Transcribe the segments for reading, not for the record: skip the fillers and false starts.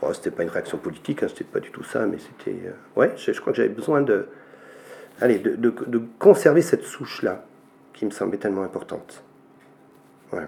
Bon, c'était pas une réaction politique, hein, c'était pas du tout ça, mais c'était... ouais, je crois que j'avais besoin de conserver cette souche-là, qui me semblait tellement importante. Voilà.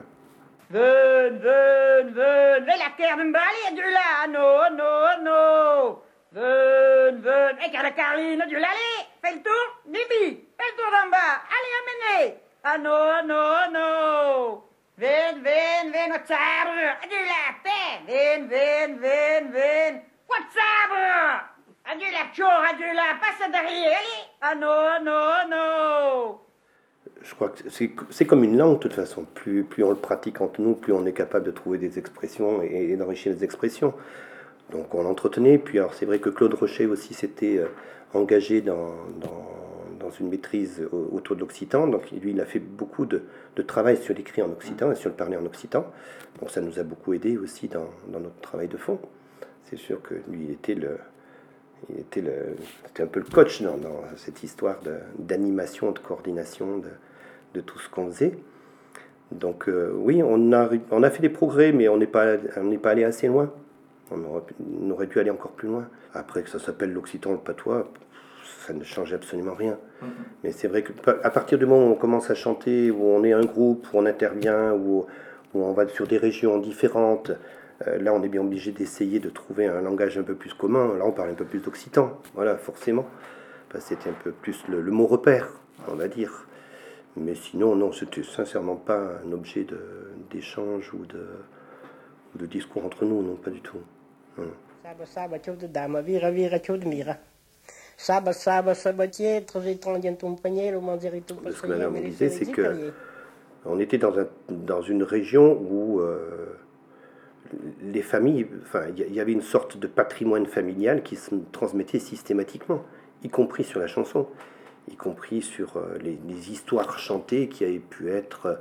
Ven, la terre de Mbali, du là, no. Ven, et la Caroline, du l'allée, fais le tour, Bibi, fais le tour d'en bas, allez, amenez. Ah no. Ven, wat sabre, du la paix, ven, wat sabre, du la chore, du la passe derrière, allez. Ah no. Je crois que c'est comme une langue de toute façon. Plus on le pratique entre nous, plus on est capable de trouver des expressions et d'enrichir les expressions. Donc on l'entretenait. Puis alors c'est vrai que Claude Rocher aussi s'était engagé dans une maîtrise autour de l'occitan. Donc lui, il a fait beaucoup de travail sur l'écrit en occitan et sur le parler en occitan. Donc ça nous a beaucoup aidé aussi dans notre travail de fond. C'est sûr que lui, c'était un peu le coach dans cette histoire d'animation, de coordination de tout ce qu'on faisait. Donc oui, on a fait des progrès, mais on n'est pas allé assez loin. On aurait dû aller encore plus loin. Après que ça s'appelle l'occitan, le patois, ça ne change absolument rien. Mais c'est vrai qu'à partir du moment où on commence à chanter, où on est un groupe, où on intervient, où on va sur des régions différentes, là on est bien obligé d'essayer de trouver un langage un peu plus commun. Là on parle un peu plus d'occitan, voilà, forcément. Parce que c'était un peu plus le mot repère, on va dire. Mais sinon, non, c'était sincèrement pas un objet d'échange ou de discours entre nous, non, pas du tout. Non. Saba, de dama, vira, de mira. Saba, sabatier, très étrange, ton panier, le mandier, tout ce que ma mère me disait, c'est que on était dans une région où les familles, enfin, il y avait une sorte de patrimoine familial qui se transmettait systématiquement, y compris sur la chanson, y compris sur les histoires chantées qui avaient pu être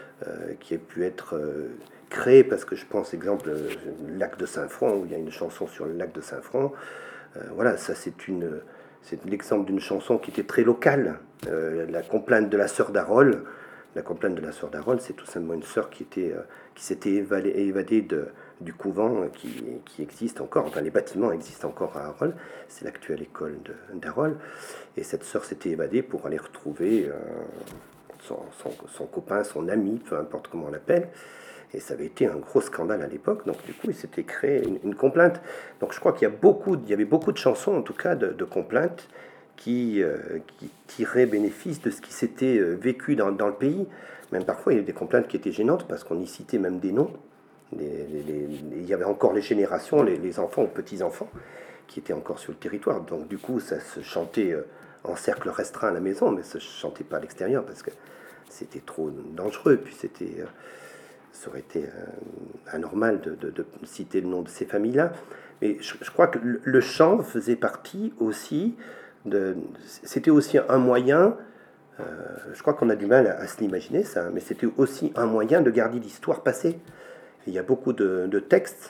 créées, parce que je pense, exemple, le lac de Saint-Front, où il y a une chanson sur le lac de Saint-Front. Voilà, ça c'est l'exemple d'une chanson qui était très locale. La complainte de la sœur d'Arol. La complainte de la sœur d'Arol, c'est tout simplement une sœur qui s'était évadée du couvent qui existe encore. Enfin, les bâtiments existent encore à Arol. C'est l'actuelle école d'Arol. Et cette sœur s'était évadée pour aller retrouver son copain, son ami, peu importe comment on l'appelle. Et ça avait été un gros scandale à l'époque. Donc, du coup, il s'était créé une complainte. Donc, je crois qu'il y avait beaucoup de chansons, en tout cas, de complaintes qui tiraient bénéfice de ce qui s'était vécu dans le pays. Même parfois, il y avait des complaintes qui étaient gênantes parce qu'on y citait même des noms. Il y avait encore les générations, les enfants ou petits-enfants qui étaient encore sur le territoire. Donc, du coup, ça se chantait en cercle restreint à la maison, mais ça ne se chantait pas à l'extérieur parce que c'était trop dangereux. Puis ça aurait été anormal de citer le nom de ces familles-là. Mais je crois que le chant faisait partie aussi c'était aussi un moyen, je crois qu'on a du mal à se l'imaginer ça, mais c'était aussi un moyen de garder l'histoire passée. Et il y a beaucoup de textes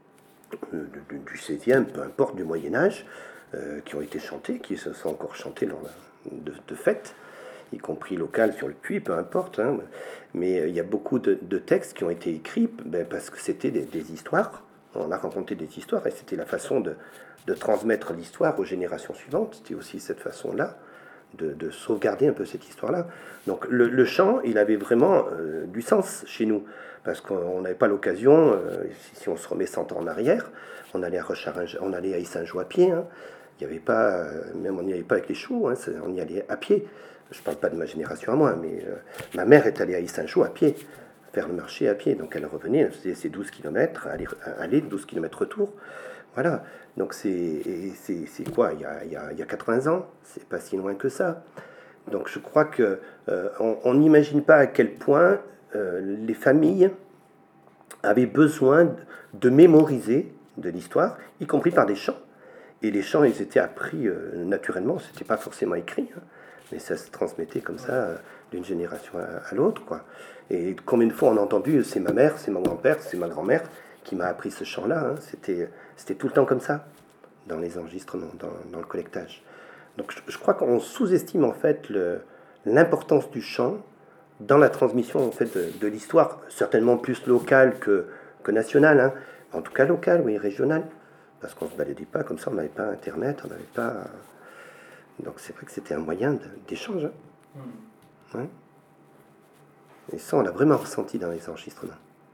du XVIe, peu importe, du Moyen-Âge, qui ont été chantés, qui se sont encore chantés lors de fêtes, y compris locales sur le puits, peu importe. Hein. Mais il y a beaucoup de textes qui ont été écrits parce que c'était des histoires. On a raconté des histoires et c'était la façon de transmettre l'histoire aux générations suivantes. C'était aussi cette façon-là de sauvegarder un peu cette histoire-là. Donc le chant, il avait vraiment du sens chez nous, parce qu'on n'avait pas l'occasion, si on se remet 100 ans en arrière, on allait à Issingeaux à pied. Hein. Il y avait pas, même on n'y allait pas avec les chevaux, hein, on y allait à pied. Je ne parle pas de ma génération à moi, mais ma mère est allée à Issingeaux à pied, faire le marché à pied. Donc elle revenait, elle faisait ses 12 km, aller 12 km retour. Voilà, donc c'est quoi, il y a 80 ans, c'est pas si loin que ça. Donc je crois que on n'imagine pas à quel point les familles avaient besoin de mémoriser de l'histoire, y compris par des chants. Et les chants, ils étaient appris naturellement, c'était pas forcément écrit, hein, mais ça se transmettait comme ça d'une génération à l'autre, quoi. Et combien de fois on a entendu, c'est ma mère, c'est mon grand-père, c'est ma grand-mère qui m'a appris ce chant-là, hein. C'était tout le temps comme ça, dans les enregistrements, dans le collectage. Donc je crois qu'on sous-estime en fait l'importance du chant dans la transmission en fait de l'histoire, certainement plus locale que nationale, hein. En tout cas locale, oui, régionale. parce qu'on ne se baladait pas comme ça, on n'avait pas Internet, on n'avait pas... Donc c'est vrai que c'était un moyen d'échange. Hein. Ouais. Et ça, on l'a vraiment ressenti dans les enregistrements.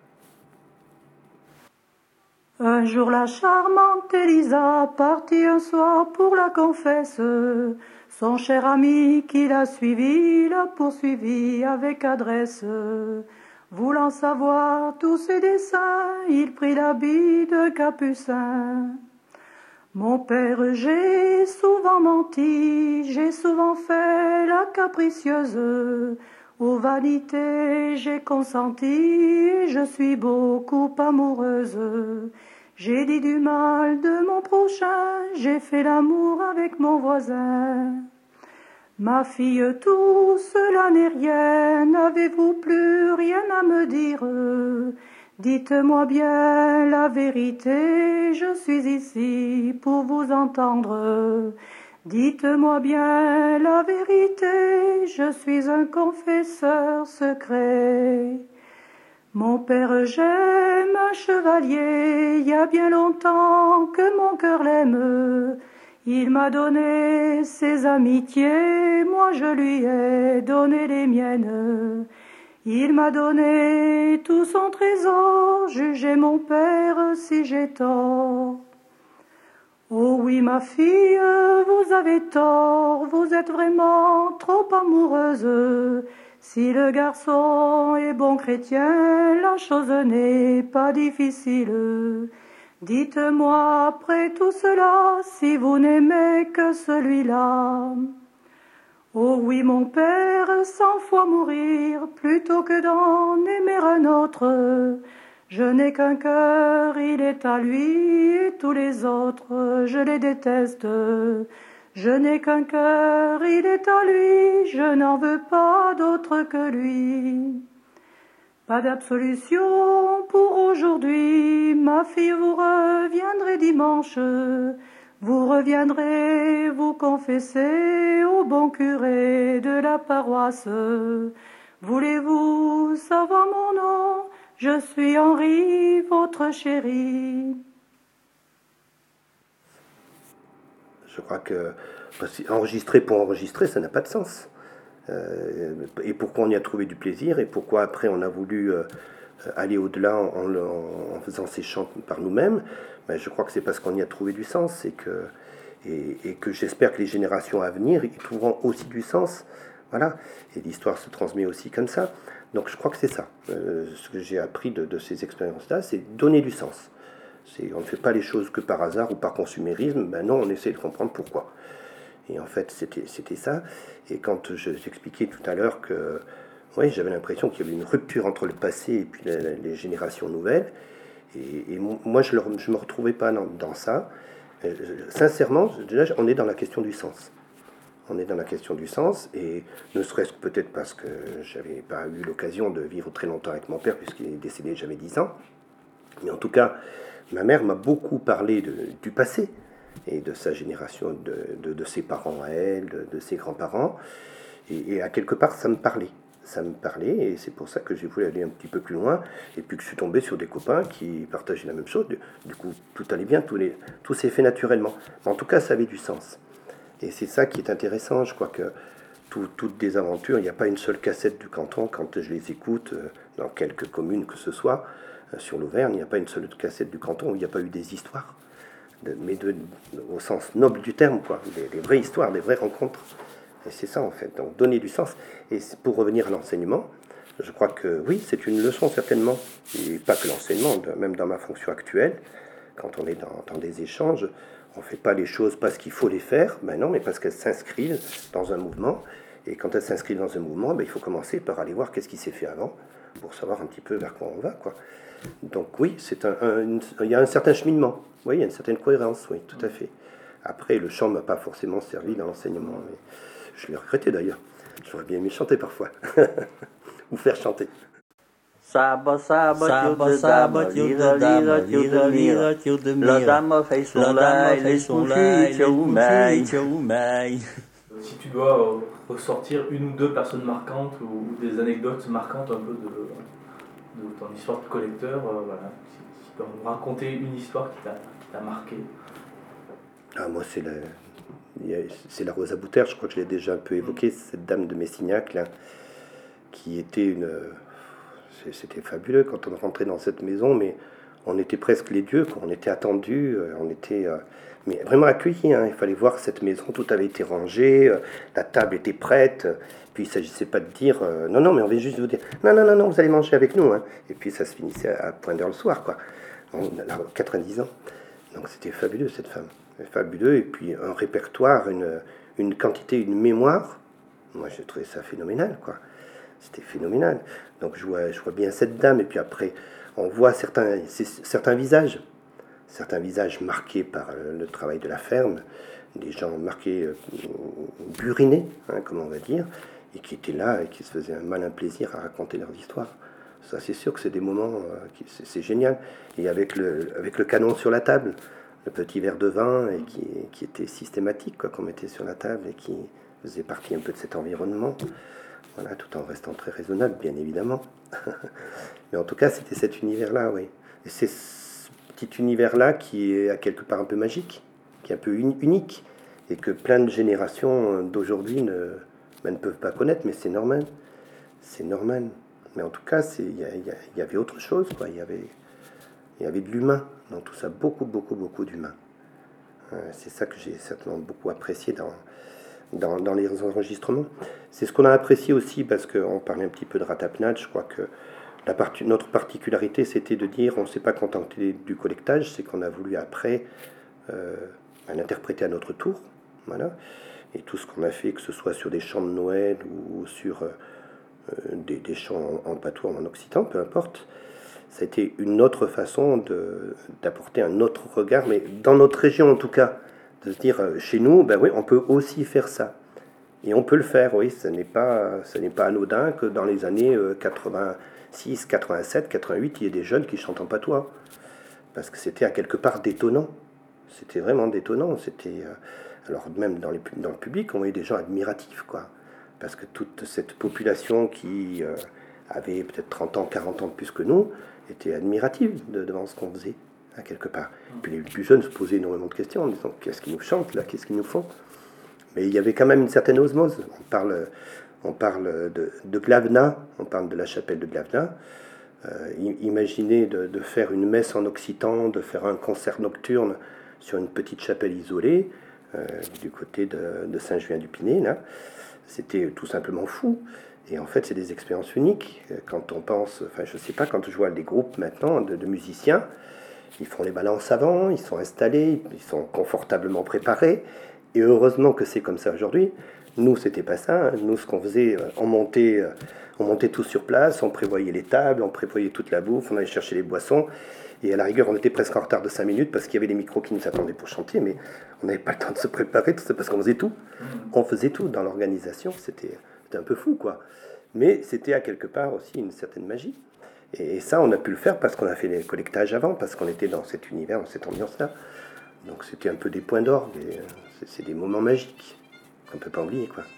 Un jour la charmante Elisa partit un soir pour la confesse. Son cher ami qui l'a suivi, l'a poursuivi avec adresse. Voulant savoir tous ses desseins, il prit l'habit de capucin. Mon père, j'ai souvent menti, j'ai souvent fait la capricieuse. Aux vanités j'ai consenti, je suis beaucoup amoureuse. J'ai dit du mal de mon prochain, j'ai fait l'amour avec mon voisin. Ma fille, tout cela n'est rien, n'avez-vous plus rien à me dire? Dites-moi bien la vérité, je suis ici pour vous entendre. Dites-moi bien la vérité, je suis un confesseur secret. Mon père, j'aime un chevalier, il y a bien longtemps que mon cœur l'aime. Il m'a donné ses amitiés, moi je lui ai donné les miennes. Il m'a donné tout son trésor, jugez mon père si j'ai tort. Oh oui, ma fille, vous avez tort, vous êtes vraiment trop amoureuse. Si le garçon est bon chrétien, la chose n'est pas difficile. Dites-moi après tout cela, si vous n'aimez que celui-là. Oh oui, mon père, 100 fois mourir, plutôt que d'en aimer un autre. Je n'ai qu'un cœur, il est à lui, et tous les autres, je les déteste. Je n'ai qu'un cœur, il est à lui, je n'en veux pas d'autre que lui. Pas d'absolution pour aujourd'hui, ma fille, vous reviendrez dimanche. Vous reviendrez vous confesser au bon curé de la paroisse. Voulez-vous savoir mon nom? Je suis Henri, votre chéri. Je crois que enregistrer pour enregistrer, ça n'a pas de sens. Et pourquoi on y a trouvé du plaisir, et pourquoi après on a voulu aller au-delà en faisant ces chants par nous-mêmes, ben, je crois que c'est parce qu'on y a trouvé du sens, et que j'espère que les générations à venir y trouveront aussi du sens. Voilà. Et l'histoire se transmet aussi comme ça. Donc je crois que c'est ça. Ce que j'ai appris de ces expériences-là, c'est donner du sens. On ne fait pas les choses que par hasard ou par consumérisme. Ben non, on essaie de comprendre pourquoi. Et en fait, c'était ça. Et quand j'expliquais tout à l'heure que oui, j'avais l'impression qu'il y avait une rupture entre le passé et puis les générations nouvelles, et moi, je ne me retrouvais pas dans ça. Sincèrement, déjà, on est dans la question du sens. On est dans la question du sens, et ne serait-ce que peut-être parce que j'avais pas eu l'occasion de vivre très longtemps avec mon père, puisqu'il est décédé, j'avais 10 ans. Mais en tout cas, ma mère m'a beaucoup parlé du passé, et de sa génération, de ses parents à elle, de ses grands-parents. Et à quelque part, ça me parlait. Ça me parlait, et c'est pour ça que j'ai voulu aller un petit peu plus loin, et puis que je suis tombé sur des copains qui partageaient la même chose. Du coup, tout allait bien, tout s'est fait naturellement. Mais en tout cas, ça avait du sens. Et c'est ça qui est intéressant. Je crois que toutes des aventures, il n'y a pas une seule cassette du canton, quand je les écoute, dans quelques communes que ce soit, sur l'Auvergne, il n'y a pas une seule cassette du canton où il n'y a pas eu des histoires. Mais au sens noble du terme, quoi, des vraies histoires, des vraies rencontres. Et c'est ça en fait, donc donner du sens. Et pour revenir à l'enseignement, je crois que oui, c'est une leçon certainement, et pas que l'enseignement, même dans ma fonction actuelle, quand on est dans des échanges, on ne fait pas les choses parce qu'il faut les faire, ben non, mais parce qu'elles s'inscrivent dans un mouvement. Et quand elles s'inscrivent dans un mouvement, ben il faut commencer par aller voir qu'est-ce qui s'est fait avant, pour savoir un petit peu vers quoi on va, quoi. Donc oui, il y a un certain cheminement, oui, il y a une certaine cohérence, oui, tout à fait. Après, le chant ne m'a pas forcément servi dans l'enseignement, mais je l'ai regretté d'ailleurs. J'aurais bien aimé chanter parfois, ou faire chanter. Saba, la dame fait son lait, Si tu dois ressortir une ou deux personnes marquantes ou des anecdotes marquantes un peu de ton histoire de collecteur, voilà, si tu peux nous raconter une histoire qui t'a marqué? Ah, moi, c'est la Rosa Bouter, je crois que je l'ai déjà un peu évoqué, cette dame de Messignac, là, qui était une... C'était fabuleux quand on rentrait dans cette maison, mais on était presque les dieux, quoi. On était attendus, on était mais vraiment accueillis, hein. Il fallait voir cette maison, tout avait été rangé, la table était prête, puis il ne s'agissait pas de dire non, non, mais on vient juste vous dire non, non, non, non, vous allez manger avec nous, hein. Et puis ça se finissait à point d'heure le soir, quoi. On a 90 ans, donc c'était fabuleux cette femme, fabuleux, et puis un répertoire, une quantité, une mémoire, moi j'ai trouvé ça phénoménal, quoi. C'était phénoménal. Donc je vois bien cette dame, et puis après, on voit certains visages marqués par le travail de la ferme, des gens marqués, burinés, hein, comme on va dire, et qui étaient là et qui se faisaient un malin plaisir à raconter leurs histoires. Ça, c'est sûr que c'est des moments, c'est génial. Et avec le canon sur la table, le petit verre de vin, et qui était systématique, quoi, qu'on mettait sur la table, et qui faisait partie un peu de cet environnement. Voilà, tout en restant très raisonnable, bien évidemment. Mais en tout cas, c'était cet univers-là, oui. Et c'est ce petit univers-là qui est à quelque part un peu magique, qui est un peu unique, et que plein de générations d'aujourd'hui ne peuvent pas connaître, mais c'est normal. C'est normal. Mais en tout cas, il y avait autre chose, quoi. Il y avait de l'humain dans tout ça, beaucoup, beaucoup, beaucoup d'humain. C'est ça que j'ai certainement beaucoup apprécié dans les enregistrements. C'est ce qu'on a apprécié aussi, parce qu'on parlait un petit peu de ratapnage. Je crois que notre particularité, c'était de dire on ne s'est pas contenté du collectage, c'est qu'on a voulu après l'interpréter à notre tour. Voilà. Et tout ce qu'on a fait, que ce soit sur des chants de Noël ou sur des chants en patois ou en occitan, peu importe, ça a été une autre façon d'apporter un autre regard, mais dans notre région en tout cas, de se dire chez nous, ben oui, on peut aussi faire ça. Et on peut le faire, oui, ce n'est pas anodin que dans les années 86, 87, 88, il y ait des jeunes qui chantent en patois. Parce que c'était à quelque part détonnant. C'était vraiment détonnant. Alors même dans le public, on voyait des gens admiratifs, quoi. Parce que toute cette population qui avait peut-être 30 ans, 40 ans de plus que nous, était admirative devant ce qu'on faisait, à quelque part. Puis les plus jeunes se posaient énormément de questions en disant qu'est-ce qu'ils nous chantent là, qu'est-ce qu'ils nous font. Mais il y avait quand même une certaine osmose. On parle de Glavna, on parle de la chapelle de Glavna. Imaginez de faire une messe en occitan, de faire un concert nocturne sur une petite chapelle isolée du côté de Saint-Julien-du-Pinet, là. C'était tout simplement fou. Et en fait, c'est des expériences uniques. Quand on pense, enfin, je sais pas, quand je vois des groupes maintenant de musiciens, ils font les balances avant, ils sont installés, ils sont confortablement préparés. Et heureusement que c'est comme ça aujourd'hui. Nous, c'était pas ça. Nous, ce qu'on faisait, on montait tous sur place, on prévoyait les tables, on prévoyait toute la bouffe, on allait chercher les boissons. Et à la rigueur, on était presque en retard de 5 minutes parce qu'il y avait les micros qui nous attendaient pour chanter, mais on n'avait pas le temps de se préparer, tout ça, parce qu'on faisait tout. On faisait tout dans l'organisation, c'était un peu fou, quoi. Mais c'était à quelque part aussi une certaine magie. Et ça, on a pu le faire parce qu'on a fait les collectages avant, parce qu'on était dans cet univers, dans cette ambiance-là. Donc c'était un peu des points d'orgue, c'est des moments magiques qu'on ne peut pas oublier, quoi.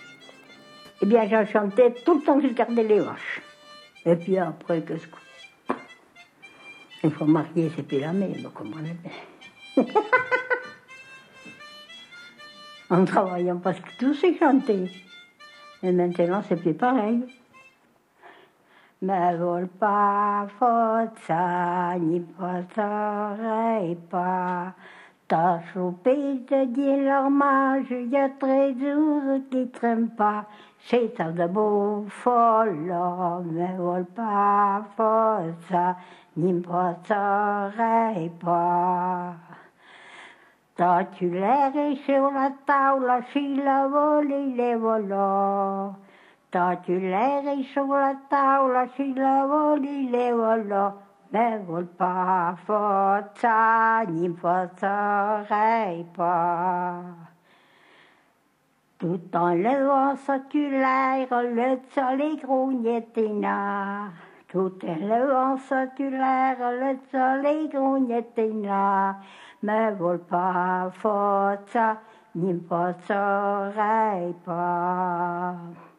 Eh bien, j'en chantais tout le temps que je gardais les vaches. Et puis après, qu'est-ce que... Une fois mariée, c'est plus la même, vous comprenez bien. En travaillant, parce que tout s'est chanté. Et maintenant, c'est plus pareil. Me vol pas forza, ni potrei pas. T'as chopé de dire l'hommage, il y a 13 jours qui traînent pas. C'est ça de beau follo, me vol pas forza, ni potrei pas. T'as-tu sur la tavola, si la voli le volò. T'as-tu sur la tavola, si la voli le volò. Me vol pas forza, ni potrei pas. Tout en levant satulaire, le soleil grognettina. Tout en levant satulaire, le soleil grognettina. Me vol pas forza, ni potrei pas.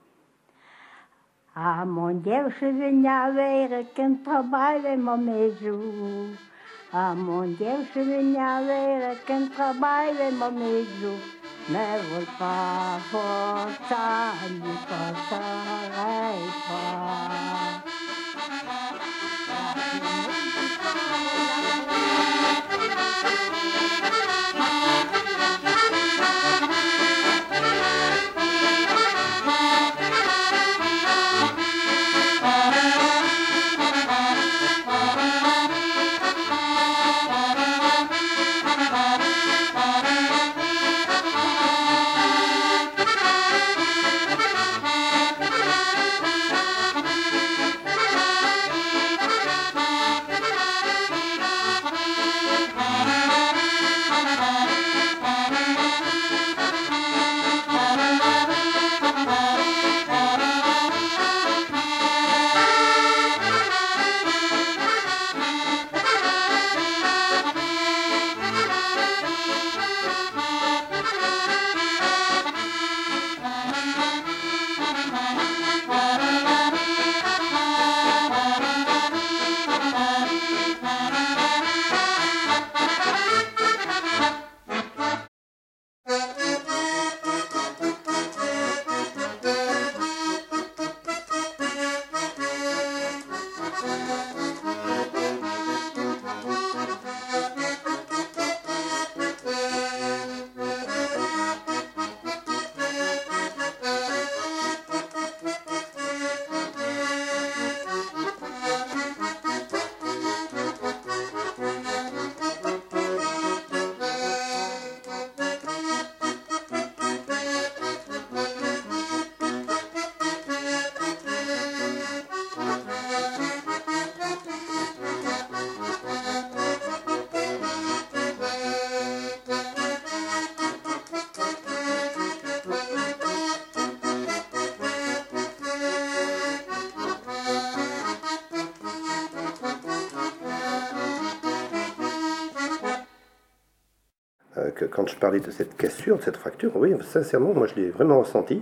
Ah mon Dieu, je viens avec un travail de ma maison. Ah mon Dieu, je venais avec un travail et mon maison. Ne veut pas forza, ne passerai pas. Quand je parlais de cette cassure, de cette fracture, oui, sincèrement, moi je l'ai vraiment ressenti.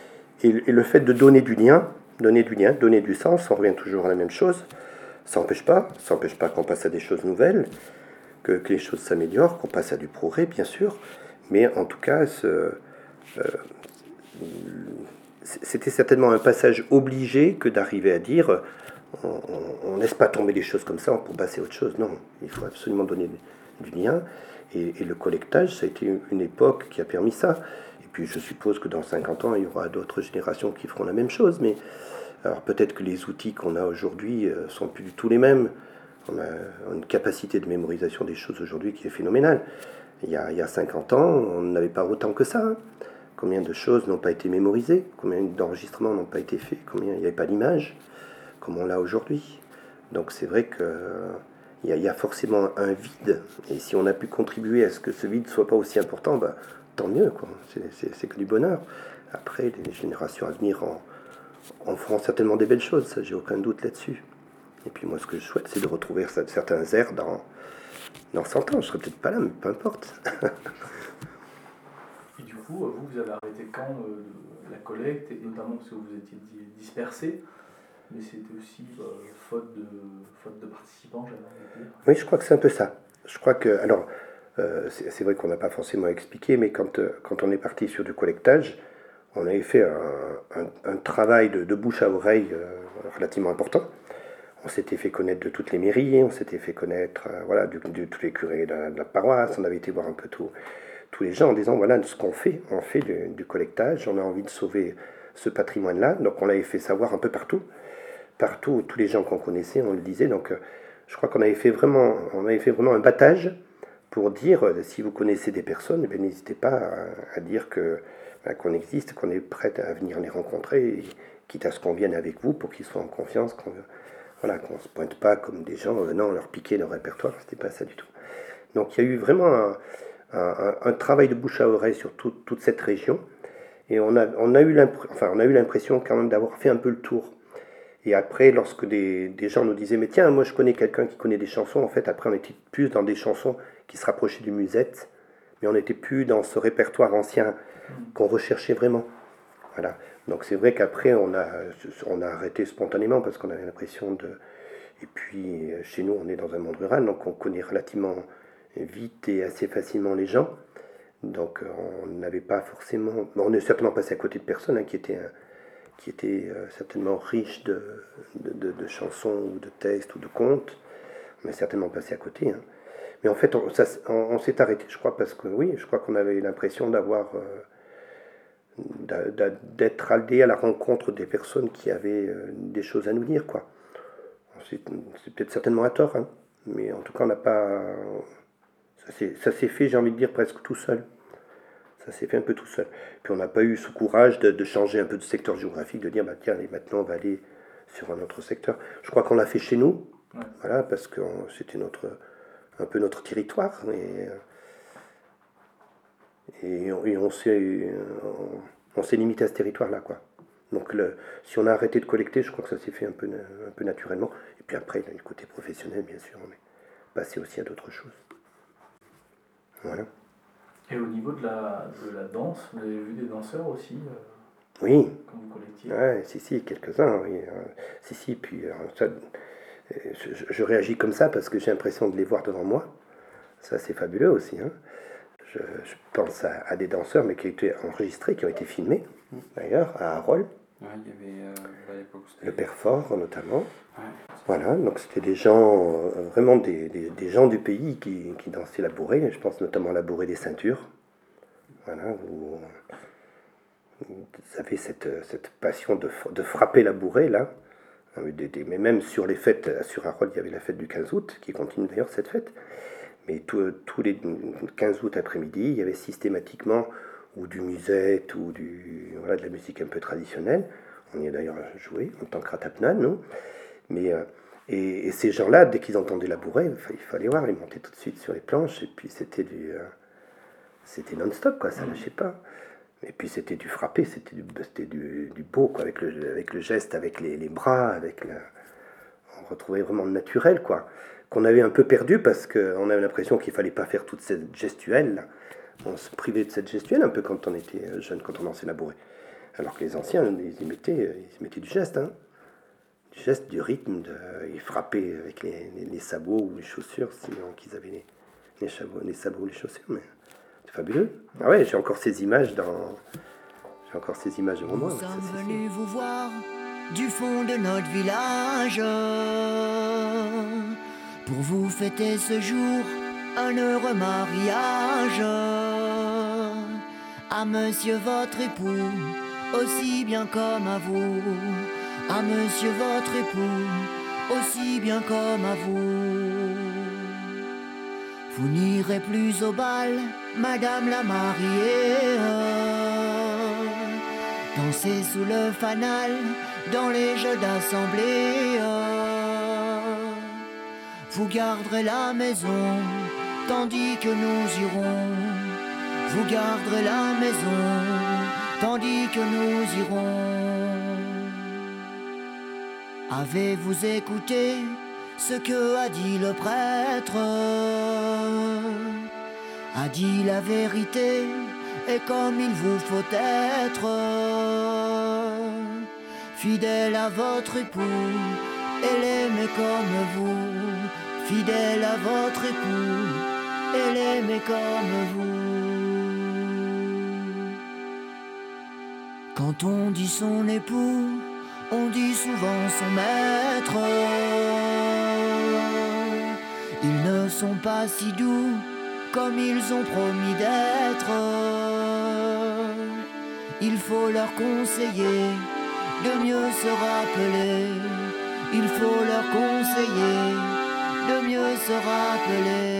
Et le fait de donner du lien, donner du sens, on revient toujours à la même chose. Ça n'empêche pas qu'on passe à des choses nouvelles, que les choses s'améliorent, qu'on passe à du progrès, bien sûr. Mais en tout cas, c'était certainement un passage obligé que d'arriver à dire on ne laisse pas tomber les choses comme ça pour passer à autre chose. Non, il faut absolument donner du lien. Et le collectage, ça a été une époque qui a permis ça. Et puis je suppose que dans 50 ans, il y aura d'autres générations qui feront la même chose. Mais alors peut-être que les outils qu'on a aujourd'hui sont plus du tout les mêmes. On a une capacité de mémorisation des choses aujourd'hui qui est phénoménale. Il y a 50 ans, on n'avait pas autant que ça. Combien de choses n'ont pas été mémorisées? Combien d'enregistrements n'ont pas été faits? Combien il n'y avait pas d'image comme on l'a aujourd'hui? Donc c'est vrai que il y a forcément un vide, et si on a pu contribuer à ce que ce vide ne soit pas aussi important, bah, tant mieux, quoi. C'est que du bonheur. Après, les générations à venir en feront certainement des belles choses, ça j'ai aucun doute là-dessus. Et puis moi ce que je souhaite, c'est de retrouver certains airs dans 100 ans. Je serai peut-être pas là, mais peu importe. Et du coup, vous avez arrêté quand la collecte, et notamment parce que vous étiez dispersés, mais c'était aussi faute de participants, j'avais envie de dire. Oui, je crois que c'est un peu ça. Je crois que, alors, c'est vrai qu'on n'a pas forcément expliqué, mais quand on est parti sur du collectage, on avait fait un travail de bouche à oreille relativement important. On s'était fait connaître de toutes les mairies, on s'était fait connaître voilà, de tous les curés de la paroisse, on avait été voir un peu tous les gens en disant voilà ce qu'on fait, on fait du collectage, on a envie de sauver ce patrimoine-là, donc on l'avait fait savoir un peu partout, tous les gens qu'on connaissait, on le disait, donc je crois qu'on avait fait vraiment un battage pour dire si vous connaissez des personnes, eh n'hésitez pas à dire qu'on existe, qu'on est prêt à venir les rencontrer, et, quitte à ce qu'on vienne avec vous pour qu'ils soient en confiance, qu'on ne se pointe pas comme des gens, non, leur piquer leur répertoire, c'était pas ça du tout. Donc il y a eu vraiment un travail de bouche à oreille sur toute cette région, et on a eu l'impression quand même d'avoir fait un peu le tour. Et après, lorsque des gens nous disaient, mais tiens, moi je connais quelqu'un qui connaît des chansons, en fait, après on était plus dans des chansons qui se rapprochaient du musette, mais on n'était plus dans ce répertoire ancien qu'on recherchait vraiment. Voilà. Donc c'est vrai qu'après, on a arrêté spontanément parce qu'on avait l'impression Et puis chez nous, on est dans un monde rural, donc on connaît relativement vite et assez facilement les gens. Donc on n'avait pas forcément... Bon, on est certainement passé à côté de personnes qui étaient certainement riches de chansons ou de textes ou de contes. On est certainement passé à côté. Hein. Mais en fait, on s'est arrêté, je crois, parce que oui, je crois qu'on avait l'impression d'être allé à la rencontre des personnes qui avaient des choses à nous dire, quoi. C'est peut-être certainement à tort, hein, mais en tout cas, on n'a pas... Ça s'est fait, j'ai envie de dire, presque tout seul. Ça s'est fait un peu tout seul. Puis on n'a pas eu ce courage de changer un peu de secteur géographique, de dire, bah tiens, allez, maintenant on va aller sur un autre secteur. Je crois qu'on l'a fait chez nous, voilà, parce que c'était un peu notre territoire, et on s'est limité à ce territoire-là, quoi. Donc si on a arrêté de collecter, je crois que ça s'est fait un peu naturellement. Et puis après, le côté professionnel, bien sûr, on est passé aussi à d'autres choses. Voilà. Et au niveau de la danse, vous avez vu des danseurs aussi Oui. Quand vous collectiez? Ouais, si, quelques-uns, oui. Si, puis ça, je réagis comme ça parce que j'ai l'impression de les voir devant moi. Ça, c'est fabuleux aussi. Hein. Je pense à des danseurs, mais qui ont été enregistrés, qui ont été filmés, d'ailleurs, à Arol. Ouais, il y avait à l'époque. Le Père Fort, notamment. Ouais, voilà, donc c'était des gens, vraiment des gens du pays qui dansaient la bourrée. Je pense notamment à la bourrée des ceintures. Voilà, où vous avez cette passion de frapper la bourrée, là. Mais même sur les fêtes, sur Arol, il y avait la fête du 15 août, qui continue d'ailleurs cette fête. Mais tous les 15 août après-midi, il y avait systématiquement ou du musette ou de la musique un peu traditionnelle. On y a d'ailleurs joué en tant que ratapnan, non? Mais, et ces gens-là, dès qu'ils entendaient la bourrée, il fallait voir, ils montaient tout de suite sur les planches, et puis c'était non-stop, quoi, ça lâchait pas. Et puis c'était du frappé, c'était du beau, quoi, avec le geste, avec les bras, on retrouvait vraiment le naturel, quoi, qu'on avait un peu perdu parce qu'on avait l'impression qu'il fallait pas faire toute cette gestuelle, là. On se privait de cette gestuelle un peu quand on était jeune, quand on dansait la bourrée. Alors que les anciens, ils mettaient du geste, hein. Du geste, du rythme, ils frappaient avec les sabots ou les chaussures, sinon qu'ils avaient les sabots ou les chaussures, mais c'est fabuleux. Ah ouais, j'ai encore ces images devant moi. Nous sommes venus vous voir du fond de notre village pour vous fêter ce jour un heureux mariage. À monsieur votre époux, aussi bien comme à vous. À monsieur votre époux, aussi bien comme à vous. Vous n'irez plus au bal, madame la mariée. Dansez sous le fanal, dans les jeux d'assemblée. Vous garderez la maison, tandis que nous irons. Vous garderez la maison, tandis que nous irons. Avez-vous écouté ce que a dit le prêtre? A dit la vérité, et comme il vous faut être fidèle à votre époux, et l'aimer comme vous. Fidèle à votre époux, et l'aimer comme vous. Quand on dit son époux, on dit souvent son maître. Ils ne sont pas si doux comme ils ont promis d'être. Il faut leur conseiller de mieux se rappeler. Il faut leur conseiller de mieux se rappeler.